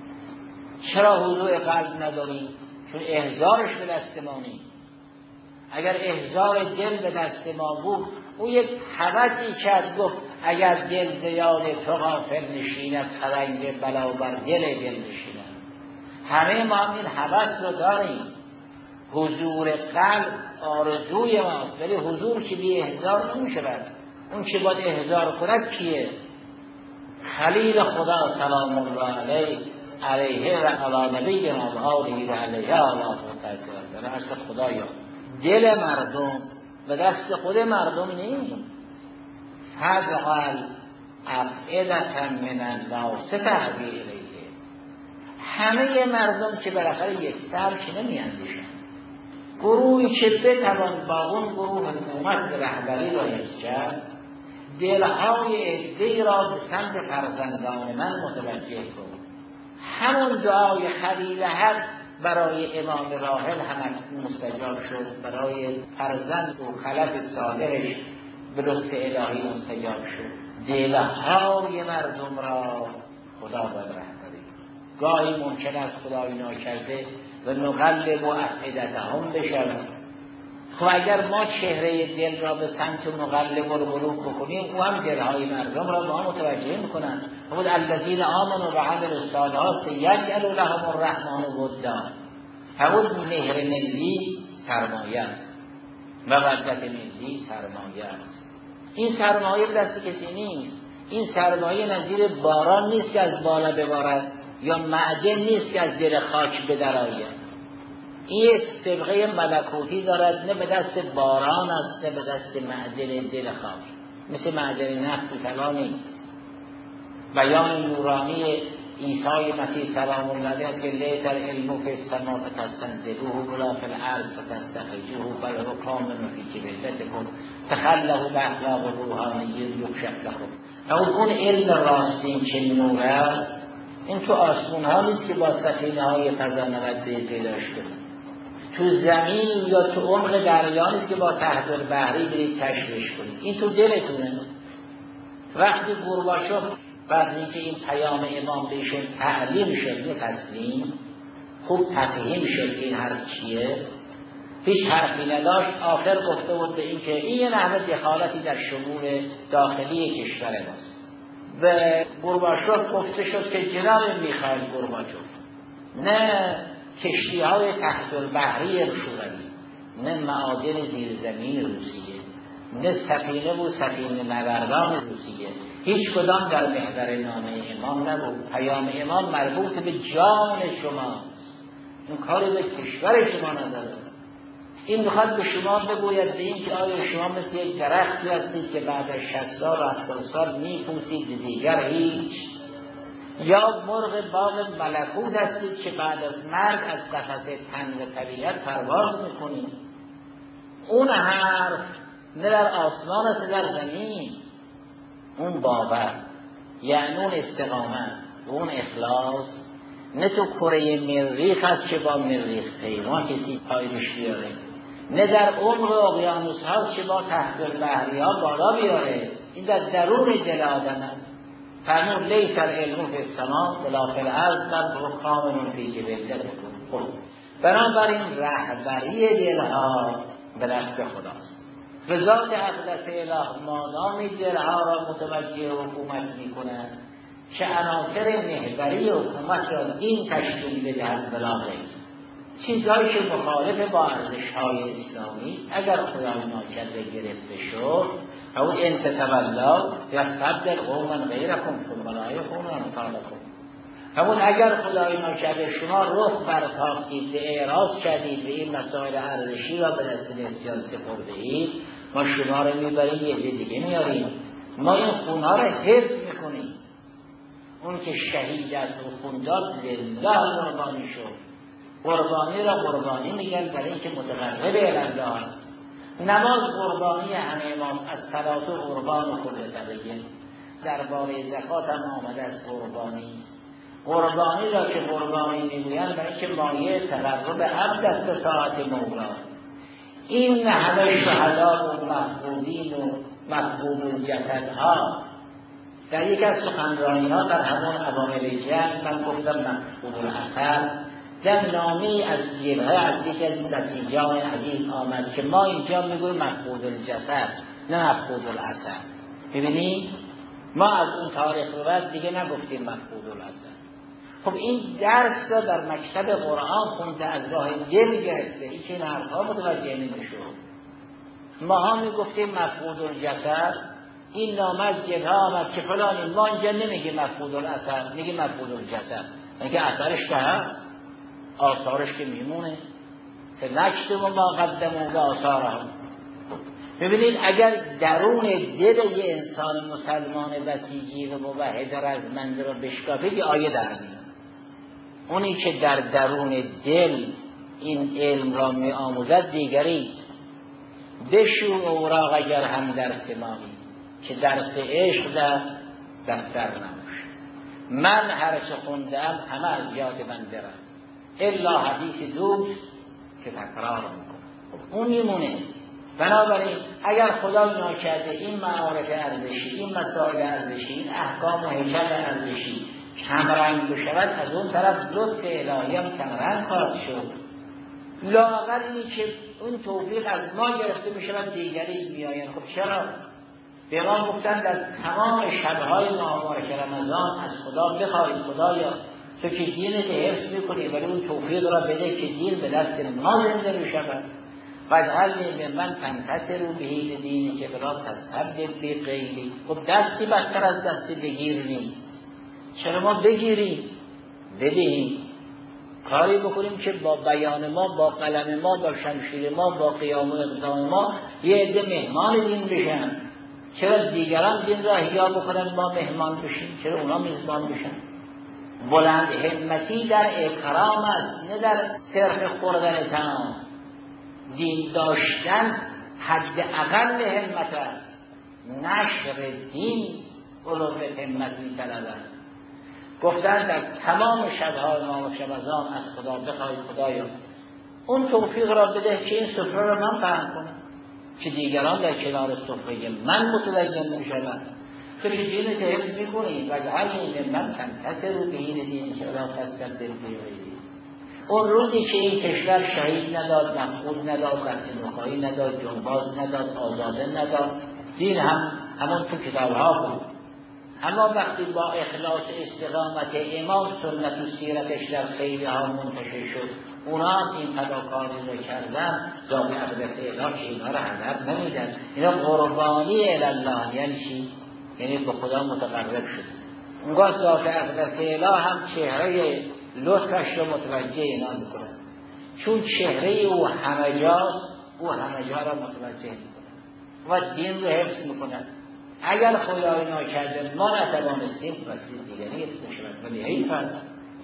S2: چرا حضور قلب نداریم؟ چون احضارش به دست ما نیست. اگر احضار دل به دست ما بود او یک حوثی کرد، گفت اگر دل زیاد تو غافل نشیند خدنگ بلا بر دل دل نشیند. همه ما هم این حوث رو داریم. حضور قلب آرزوی ماست، ولی حضور که بی احضار نمیشه برد. اون که باید احضار کند کیه؟ خلیل خدا سلام الله علیه علیه و علی نبی و آله و علیه الله تعالی. اصلا خدایا دل مردم به دست خود مردم نیست. فجعل افئدة من الناس تهوی الیه. همه مردم که بالاخره یک سر که نمیاندیشن، گروهی که بتوان با اون گروه حکومت رهبری را حفظ کرد، دلهای عده‌ای را به سمت فرزندان من متوجه کن. همون دعای خلیل حق برای امام راحل هم مستجاب شد، برای فرزند و خلف صالحش به لطف الهی مستجاب شد. دلهای مردم را خدا باید رهبری. گاهی ممکن است خدای ناکرده و نقلب و افئدتهم بشود. خب اگر ما چهره دل را به سمت مقلب و قلوب بکنیم، او هم دلهای مردم را به ما متوجه میکنن. خب الذین آمنوا و عملوا الصالحات یجعل لهم الرحمن ودا. همون مهر ملی سرمایه است، مودت ملی سرمایه است. این سرمایه به دست کسی نیست. این سرمایه نظیر باران نیست که از بالا ببارد، یا معدن نیست که از دل خاک بدرآید. این یک سبقه ملکوتی دارد، نه به دست باران است، نه به دست معدن دل خاک، مثل معدن نفت و طلا نیست. بیان نورانی عیسی مسیح سلام الله علیه است که لیس العلم فی السماء فتستنزلوه ولا فی الارض فتستخرجوه بل هو کامن فی جبلتکم تخلقوا باخلاق روحانیه یکشف لكم. اون علم راستین که نور است، این تو آسمون ها نیست که با سفینه های فضانورد پیدا شده، تو زمین یا تو عمق دریا نیست که با تحت البحری برید کشفش کنید. این تو دلتونه. وقتی گورباچوف بعد اینکه این پیام امام بهشون تعلیم شد، نه تسلیم، خوب تفهیم شد این حرف چیه، هیچ حرفی نداشت، آخر گفته بود به این که این یه نحوه دخالتی در شمول داخلی کشور ماست. به گورباچوف گفته شد که جناب میخائیل گورباچوف، نه کشتی های تحت البحری شوروی، نه معادن زیرزمین روسیه، نه سفینه و سفینه نوردان روسیه، هیچ کدام در محور نامه امام نبود. پیام امام مربوط به جان شماست، این کاری به کشور شما نداره. این میخواد به شما بگوید به این که آیا شما مثل یک درختی هستید که بعد از شصت سال و هفتاد سال میپوسید دیگر هیچ، یا مرغ باغ ملکوت هستید که بعد از مرگ از قفس تن و طبیعت پرواز میکنید. اون حرف نه در آسمان است در زمین. اون باور یعنی اون استقامت و اون اخلاص نه تو کره مریخ هست که با مریخ پیما کسی پایش بیاره، نه در عمق اقیانوس هست که با تحت البحری ها بالا بیاره. این در درون دل آدم است. فرمون لیس العلم فی السماء ولا فی الارض بل هو کامن فی جبلتکم. بنابراین رهبری دلها به دست خداست. به ذات اقدس اله مادام دلها را متوجه حکومت میکنند که عناصر محوری حکومت را دین تشکیل بدهد بلا غیر. چیزهایی که مخالف با ارزش‌های اسلامی است اگر خدای ناکرده گرفته شد، او ان تتولا یستبدل قوما غیرکم ثم لا یکونوا امثالکم. همون اگر خدای ناکرده شما رخ برتافتید، اعراض کردید به این مسائل ارزشی را به دست بسیار سپرده اید، ما شما را میبریم یه دیگه میاریم، ما این خونها را حفظ میکنیم. اون که شهید است و خون داد لله قربانی شد. قربانی را قربانی میگن برای اینکه متقرب الله است. نماز قربانی همه امام از صلات و قربان و کل تبیین. درباره زکات هم آمده است قربانی است. قربانی را که قربانی میگوین برای اینکه مایه تقرب عبد است به ساعت مولا. این همه شهدا و مفقودین و مفقود الجسدها در یک از سخنرانی ها در همون اوامر جنگ من گفتم مفقود الاثر در نامی از جبهه از یک از نتیجان عزیز آمد که ما اینجا میگویم مفقود الجسد نه مفقود الاثر. ببینید ما از اون تاریخ رو بعد دیگه نگفتیم مفقود الاثر. خب این درس را در مکتب قرآن خونده از راه دل گرفته، این که این حرفا متوجه نمیشد. ما ها میگفتیم مفقود الجسد، این نام از جبهه آمد که فلانی، ما اینجا نمیگیم مفقود الاثر، میگیم مفقود الجسد، اینکه اثرش که هست آثارش که میمونه. سنکتب ما قدموا و آثارهم.
S3: ببینید اگر درون دل یه انسان مسلمان بسیجی و موحد رزمنده رو بشکافید یه آیه در میاد. اونی که در درون دل این علم را می آموزد دیگری است. بشو اوراق اگر هم در سماعی که درس عشق در دفتر نموش. من هر چه خوندم همه از یاد من برم الا حدیث دوست که تکرار میکنه. اون میمونه. بنابراین اگر خدا ناکرده این معارف ارزشی، این مسائل ارزشی، این احکام و حکم ارزشی کمرنگ بشود، از اون طرف لطف الهی هم کمرنگ خواهد شد. لااقل اینی که اون توفیق از ما گرفته میشود دیگری میآیند. خب چرا؟ به ما گفتن در تمام شبهای مبارک رمضان از خدا بخواهید خدایا تو که دینت حفظ میکنی ولی اون توفیق را بده که دین به دست ما زنده بشود. واجعلنی ممن تنتصر به دینی که بلا تستبدل به غیری. خب دستی بدتر از دستی بگیر نیست. چرا ما بگیریم بدهیم کاری بکنیم که با بیان ما، با قلم ما، با شمشیر ما، با قیام و اقدام ما یه عده مهمان دین بشن؟ چرا دیگران دین را احیا بکنن ما مهمان بشیم؟ چرا اونا میزبان بشن؟ بلند همتی در اکرام است نه در صرف خوردن طعام. دین داشتن حد اقل همت است. نشر دین علو همت می طلبد. گفتن در تمام شبهای ما و رمضان از خدا بخواهید خدایا اون توفیق را بده که این سفره را من فهم کنم، که دیگران در کنار سفره من متوجه میشوند. تو که دینت حفظ میکنی واجعلنی ممن تنتصر به دینی که لا تستبدل به غیری. اون روزی که این کشور شهید نداد، مفقود نداد، قتل نخواهی نداد، جنباز نداد، آزاده نداد، دین هم همون تو کتابها بود. اما وقتی با اخلاص استقامت امام سنت و سیرتش در خیلی ها منتشر شد، اونا هم این فداکاری رو کردن، ذات اقدس اله که اینا رو هدر نمیدن. اینا قربانی الله یعنی چی؟ یعنی به خدا متقرب شد. اونگاه ذات اقدس اله هم چهره لطفش رو متوجه اینا میکنه، چون چهره او همه جاست، او همه جا را متوجه میکنه و دین رو حفظ میکنه. اگر خدای ناکرده ما نتوانستیم وسیله دیگری حفظ میشود ولی حیف است.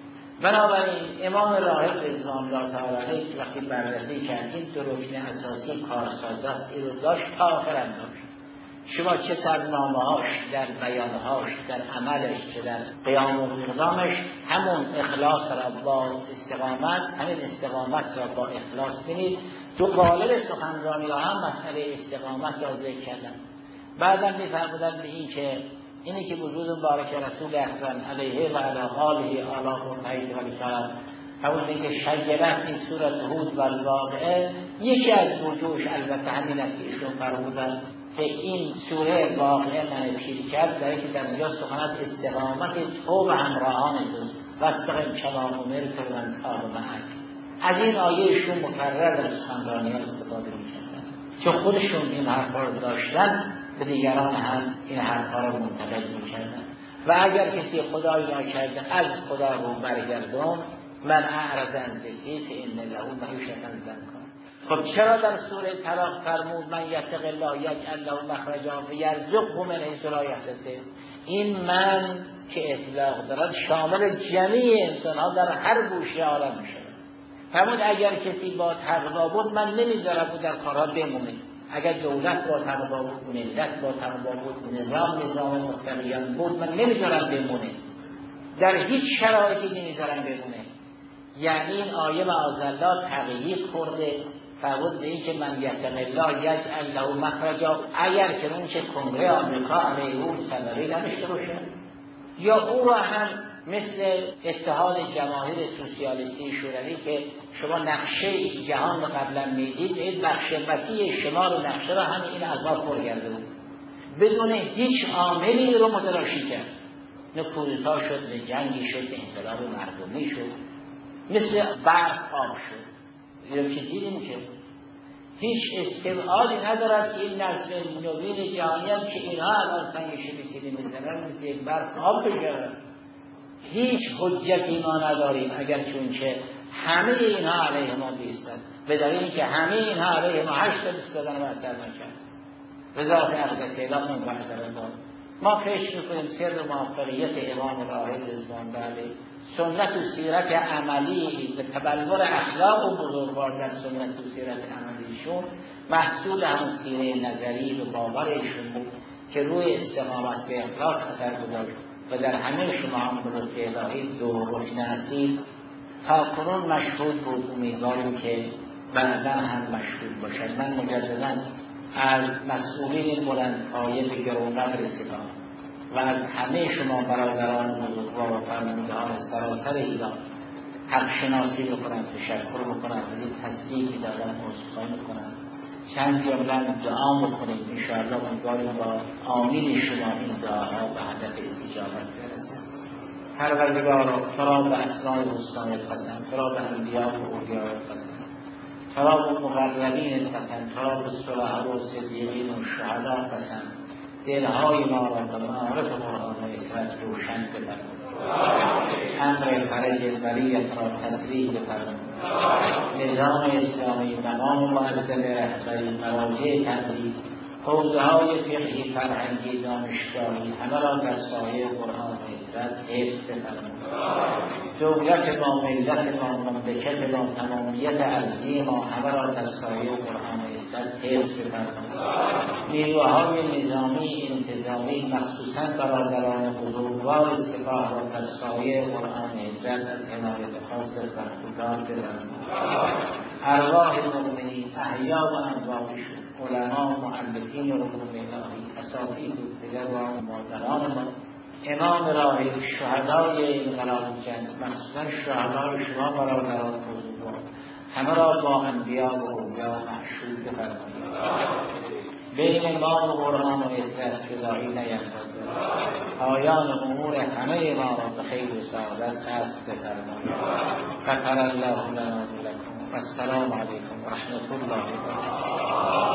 S3: بنابراین امام راهب رضوان الله تعالی علیه وقتی بررسی کرد این دو رکن اساسی کارساز است، این رو داشت تا آخر انداخت. شما چه در نامه‌هاش، در بیانهاش، در عملش، چه در قیام و اقدامش همون اخلاص را با استقامت، همین استقامت را با اخلاص کنید. دو قالب سخنرانی ها هم مسئله استقامت را ذکر کردن. بعدم می‌فرمودن به این که اینی که وجود مبارک رسول اکرم علیه و علی آله آلاف و حیث و بکرم همون اینکه شجرت این سورت هود و الواقعه یکی از وجوهش البته همین است که ایشون فرمودن که این سوره واقعه من پیر کرد در اینکه در اینجا سخنت استقامت تو و همراهان توست و استقم کما امرت و من تاب معک. از این آیهشون مکرر در سخنرانی ها استفاده می‌کردن چون خودشون این حرفا رو داشتن، به دیگران هم این حرفا رو منتقل می‌کردن. و اگر کسی خدای ناکرده از خدا رو برگردون من اعرض عن ذکری فإن له معیشة ضنکا. خب چرا در سوره طلاق فرمود من یتق الله یجعل له مخرجا و یرزقه من حیث لا یحتسب؟ این من که اطلاق دارد شامل جمیع انسان ها در هر گوشه عالم میشه. فرمود اگر کسی با تقوا بود من نمیذارم او در کارها بمونه. اگر دولت با تقوا بود، ملت با تقوا بود، نظام نظام متقیان بود، من نمیذارم بمونه. در هیچ شرایطی نمیذارم بمونه. یعنی این آیه معاذالله تقیید کرده. فرمود به این که من یتق الله یجعل له مخرجا، اگر که اون چه کنگره آمریکا علیه او ثمری نداشته باشه یا او را هم مثل اتحاد جماهیر سوسیالیستی شوروی که شما نقشه جهان رو قبلا میدید، این بخش وسیع شمال و نقشه را همین این از ما پر کرده بود بدون هیچ عاملی رو متلاشی کرد. نه کودتا شد، نه جنگی شد، نه انقلاب مردمی شد، مثل برف آب شد. اینو که دیدیم که هیچ استبعادی ندارد که این نسل نوین جهانی هم که اینها الان سنگ شلیسیدی میزنن مثل یک برف آب بگرد. هیچ حجتی ما نداریم اگر چون که همه اینها علیه ما بیستن، به دلیل اینکه همه اینها علیه ما هشت تا بیست بدن و اثر نکرد. وزارت اقدس اعلام من بعد الله ما پیش میکنیم سر موفقیت امام راحل رضوان بله سنت و سیرت عملی به تبلور اخلاق و بزرگوار در سنت و سیرت عملیشون محصول هم سیره نظری و باور ایشون بود که روی استقامت به اخلاق اثر گذاشت و در همه شما هم به لطف الهی دو رکن اصیل تا کنون مشهود بود. امیدواریم که بعدا هم مشهود باشد. من مجددا از مسئولین بلندپایه به گرانقدر سپاه و از همه شما برادران بزرگوار و فرماندهان سراسر ایران حق شناسی بکنم، تشکر بکنم، از این تصدیقی دادم عذرخواهی میکنم. چند جمله دعا بکنیم انشاءالله امیدواریم با آمین شما این دعاها به هدف استجابت برسد. پروردگارا تو را به اسماء الحسنی قسم، تو را به انبیاء و اولیاء قسم، تو را به مقربین قسم، تو را به صلحاء و صدیقین و شهدا قسم. دلهای ما را به معارف قرآن و عصمت روشن بفرما. امر فرج ولیت را تسریع بفرما. نظام اسلامی، مقام معظم رهبری، مراجع تدریس، حوزه های فقهی، فرهنگی، دانشگاهی همه را در سایه قرآن و عزت حفظ بفرما. دولت ما، ملت ما، مملکت ما، تمامیت ارضی ما همه را در سایه قرآن و عزت حفظ بفرما. نیروهای نظامی انتظامی مخصوصا برادران بزرگوار سپاه را در سایه قرآن و عزت از حمایت خاص برخوردار بفرما. ارواح مؤمنین احیا و امواتشون، علما، مؤلفین علوم الهی، اساتید دیگر و مادران ما، امام راهی، شهدای انقلاب جنگ، مخصوصا شهدای شما برادران بزرگوار همه را با انبیا و اولیاء محشور بفرمایید. بین ما و قرآن و عزت جدایی نیندازید. پایان امور همه ما را به خیر و سعادت قصد بفرمایید. غفر الله لنا و لکم و السلام علیکم و رحمت الله و برکاته.